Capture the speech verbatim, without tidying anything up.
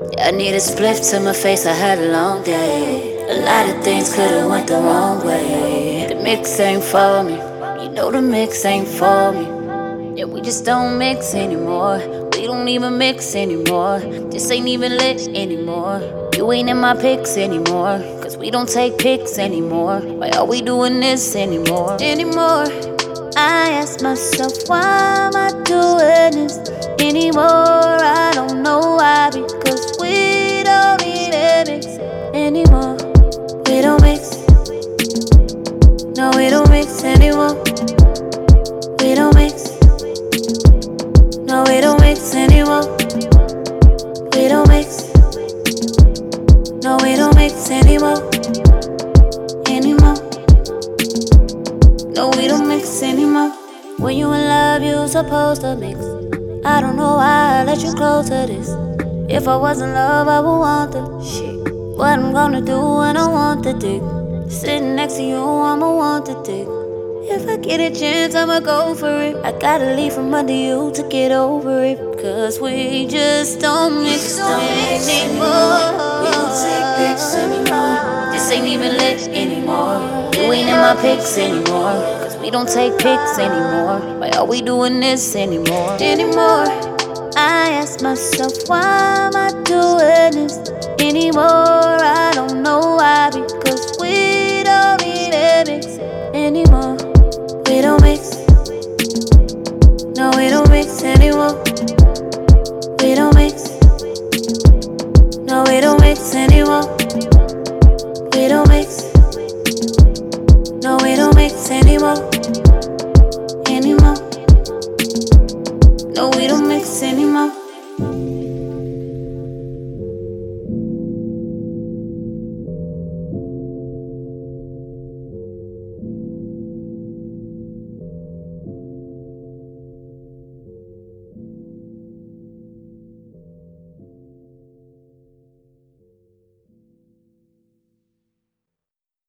I need a spliff to my face, I had a long day. A lot of things could've went the wrong way. The mix ain't for me, you know the mix ain't for me. Yeah, we just don't mix anymore. We don't even mix anymore. This ain't even lit anymore. You ain't in my pics anymore, cause we don't take pics anymore. Why are we doing this anymore? Anymore. I ask myself, why am I doing this anymore? I don't know why, because we don't even mix anymore. We don't mix. No, we don't mix anymore. We don't mix. No, we don't mix anymore. We don't mix. No, we don't mix anymore. Anymore. No, we don't mix anymore. When you in love, you supposed to mix. I don't know why I let you close to this. If I was in love, I would want the shit. What I'm gonna do when I want the dick? Sitting next to you, I'ma want the dick. If I get a chance, I'ma go for it. I gotta leave from under you to get over it. Cause we just don't mix anymore. We don't take pics anymore. This ain't even lit anymore. You ain't in my pics anymore. Cause we don't take pics anymore. Why are we doing this anymore? Anymore. I ask myself, why am I doing this anymore? I don't know why, because we don't even mix anymore. We don't mix. No, we don't mix anymore. We don't mix. No, we don't mix anymore. We don't mix. No, we don't mix anymore. Anymore. No, we don't mix anymore.